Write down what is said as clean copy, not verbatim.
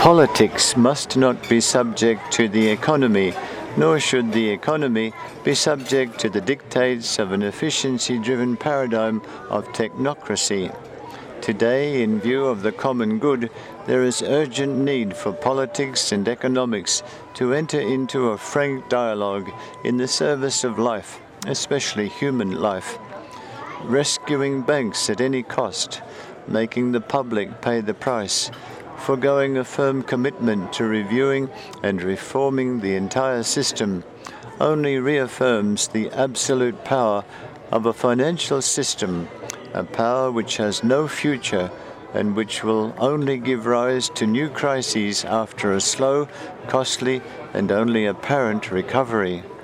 Politics must not be subject to the economy, nor should the economy be subject to the dictates of an efficiency-driven paradigm of technocracy. Today, in view of the common good, there is urgent need for politics and economics to enter into a frank dialogue in the service of life, especially human life. Rescuing banks at any cost, making the public pay the price, foregoing a firm commitment to reviewing and reforming the entire system, only reaffirms the absolute power of a financial system, a power which has no future and which will only give rise to new crises after a slow, costly, and only apparent recovery.